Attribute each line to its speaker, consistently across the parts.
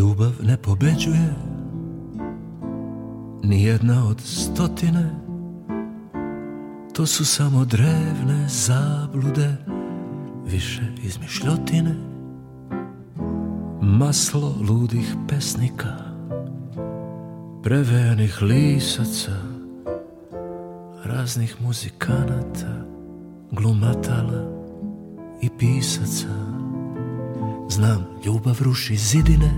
Speaker 1: Ljubav ne pobeđuje, nijedna od stotine. To su samo drevne zablude, više izmišljotine. Maslo ludih pesnika, prevejanih lisaca, raznih muzikanata, glumatala i pisaca. Znam, ljubav ruši zidine,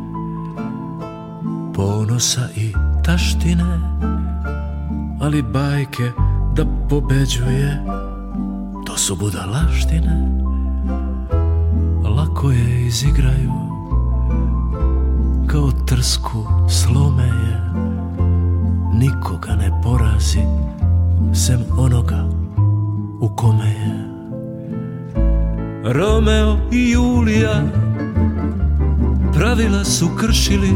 Speaker 1: ponosa i taštine, ali bajke da pobeđuje, to su budalaštine. Lako je izigraju, kao trsku slome je. Nikoga ne porazi, sem onoga u kome je. Romeo i Julija pravila su kršili,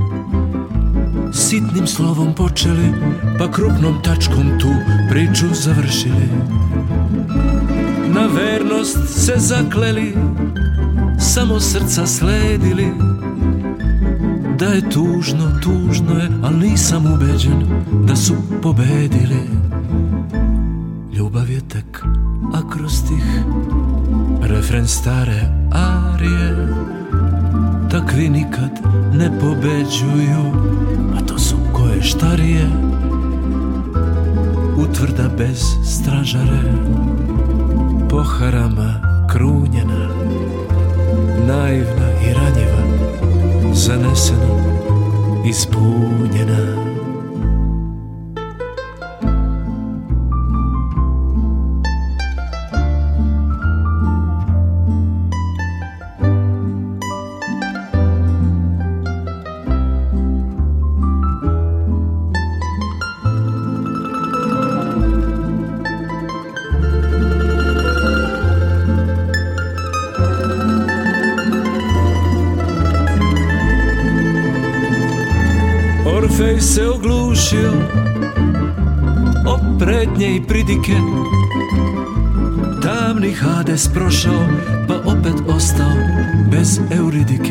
Speaker 1: sitnim slovom počeli, pa krupnom tačkom tu priču završili. Na vernost se zakleli, samo srca sledili. Da je tužno, tužno je, ali nisam ubeđen da su pobedili. Ljubav je tek akrostih, refren stare arije. Takvi nikad ne pobeđuju, a to su koje štarije. Utvrda bez stražare, poharama krunjena, naivna i ranjiva, zanesena, ispunjena. Orfej se oglušio o prednje i pridike, tamni Hades prošao, pa opet ostao bez Euridike.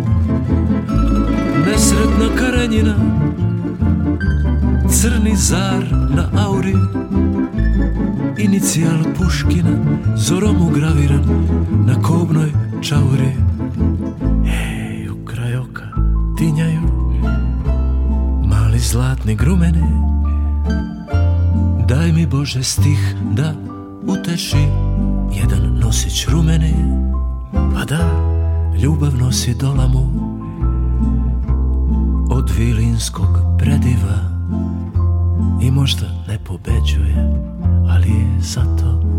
Speaker 1: Nesretna Karenjina, crni zar na auri, inicijal Puškina, zorom ugraviran na kobnoj čauri. Hej, u kraj oka tinjaju mali zlatni grumeni. Daj mi Bože stih da uteši jedan nosić rumeni. Pa da, ljubav nosi dolamu od vilinskog prediva i možda ne pobeđuje, ali je zato